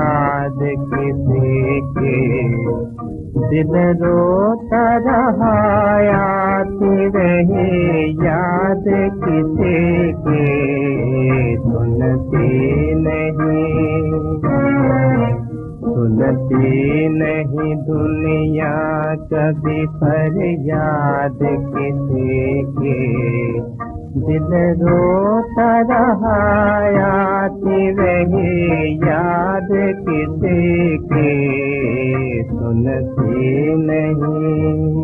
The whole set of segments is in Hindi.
याद किसी के, दिल रोता रहा आती रही याद किसी के, सुनती नहीं दुनिया कभी फरियाद किसी के, दिल रोता रहा आती रही याद किसी के, सुनती नहीं।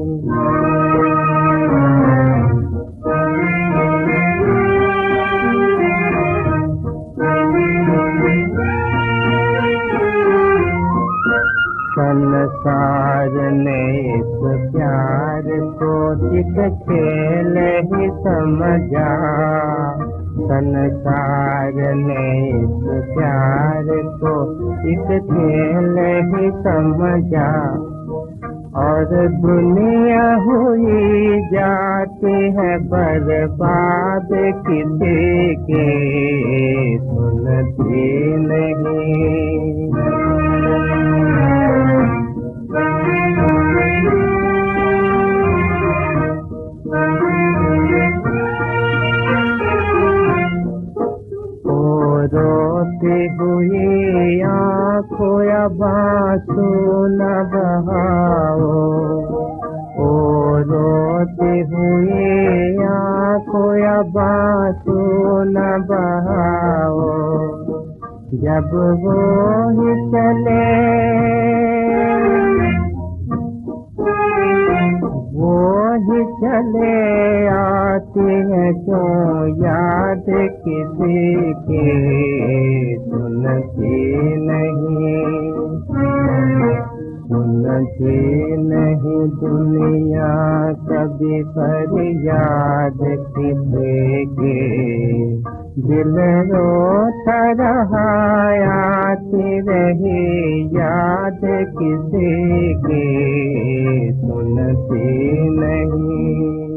संसार ने इस प्यार को एक खेल ही समझा, संसार ने इस प्यार को एक खेल ही समझा, और दुनिया हुई जाती है बर्बाद किसी के, सुनती नहीं। रोती हुई आँखों अब आंसू न बहाओ, ओ रोती हुई आँखों अब आंसू न बहाओ, जब वो ही चले आती है क्यों याद किसी के, सुनती नहीं दुनिया कभी फरियाद किसी के, दिल रोता रहा आती रही याद किसी के, सुनती नहीं।